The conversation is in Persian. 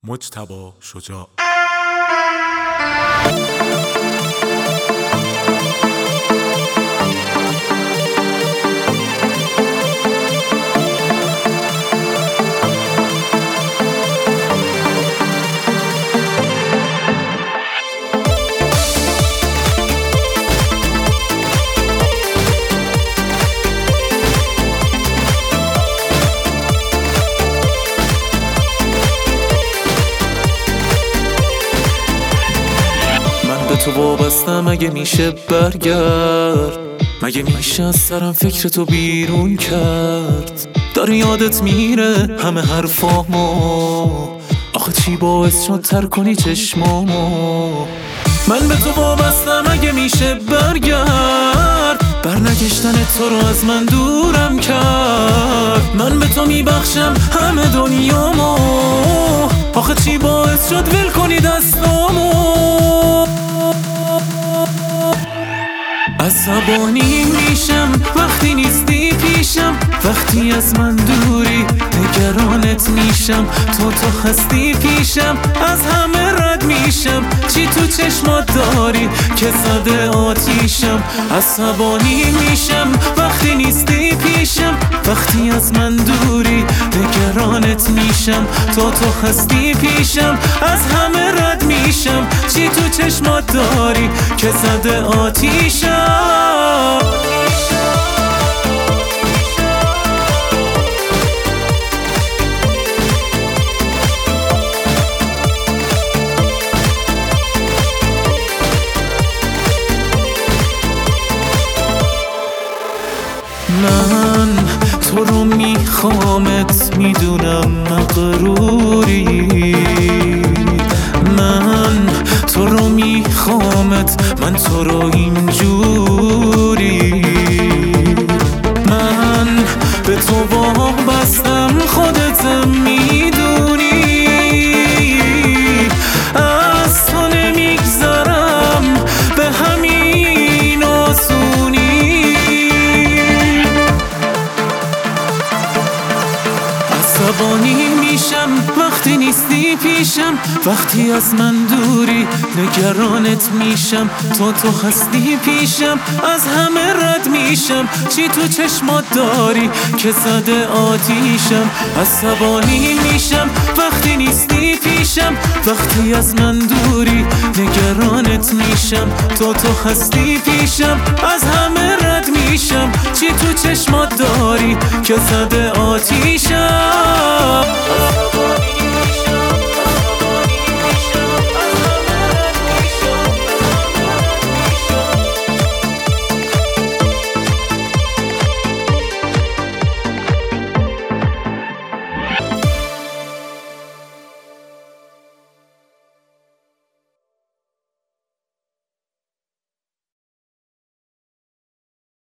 مجتبی شجاع. تو وابستم، مگه میشه برگرد؟ مگه میشه از سرم فکر تو بیرون کرد؟ داره یادت میره همه حرفامو، آخه چی باعث شد تر کنی چشمامو؟ من به تو وابستم، مگه میشه برگرد؟ برنگشتن تو رو از من دورم کرد. من به تو میبخشم همه دنیامو، آخه چی باعث شد ول کنی دستامو؟ عصبانی میشم وقتی نیستی پیشم، وقتی از من دوری نگرانت میشم. تو هستی پیشم، از همه رد میشم. چی تو چشمات داری که زده آتیشم؟ عصبانی میشم وقتی نیستی پیشم، وقتی از من دوری نگرانت میشم. تو هستی پیشم، از همه رد میشم. چی تو چشمات داری که زده آتیشم؟ من تو رو میخوامت، میدونم مغروری. من تو رو میخوامت، من تو رو اینجوری. من به تو وابستم، خودت میدونی. از تو نمیگذرم به همین آسونی. عصبانی میشم وقتی نیستی پیشم، وقتی از من دوری نگرانت میشم. تو هستی پیشم، از همه رد میشم. چی تو چشمات داری که زده آتیشم؟ عصبانی میشم وقتی نیستی پیشم، وقتی از من دوری نگرانت میشم. تو هستی پیشم، از همه رد میشم. چی تو چشمات داری که زده آتیشم؟ عصبانی میشم